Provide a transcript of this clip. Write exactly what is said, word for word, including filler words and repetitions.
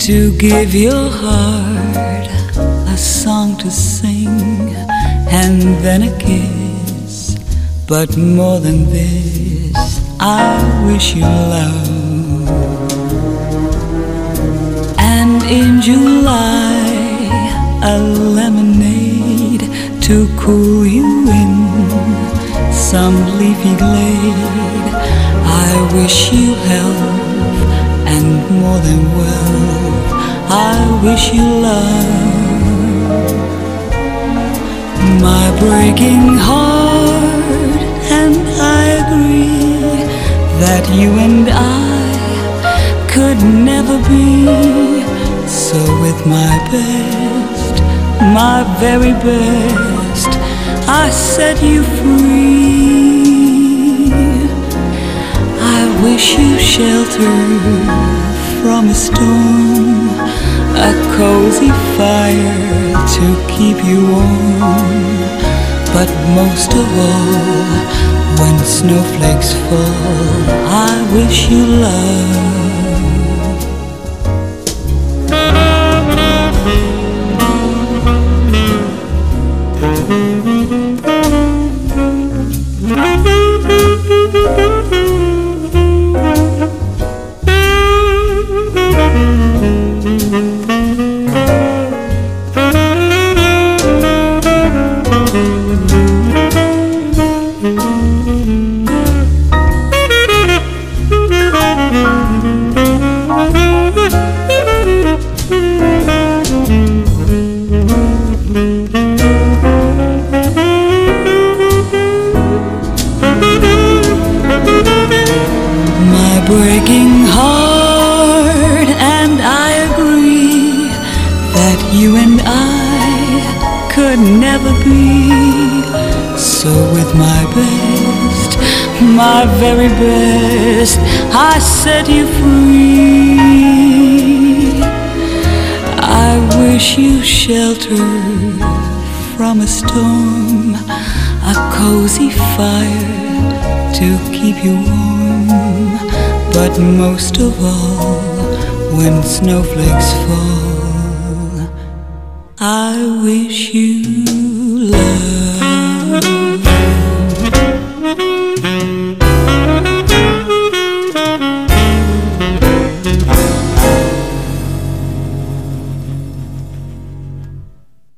to give your heart a song to sing, and then a kiss. But more than this, I wish you love. And in July, a lemonade to cool you in some leafy glade. I wish you health and more than wealth. I wish you love. My breaking heart and I agree that you and I could never be. So with my best, my very best, I set you free. I wish you shelter from a storm, a cozy fire to keep you warm. But most of all, when snowflakes fall, I wish you love. Breaking heart and I agree that you and I could never be. So with my best, my very best, I set you free. I wish you shelter from a storm, a cozy fire to keep you warm. But most of all, when snowflakes fall, I wish you love.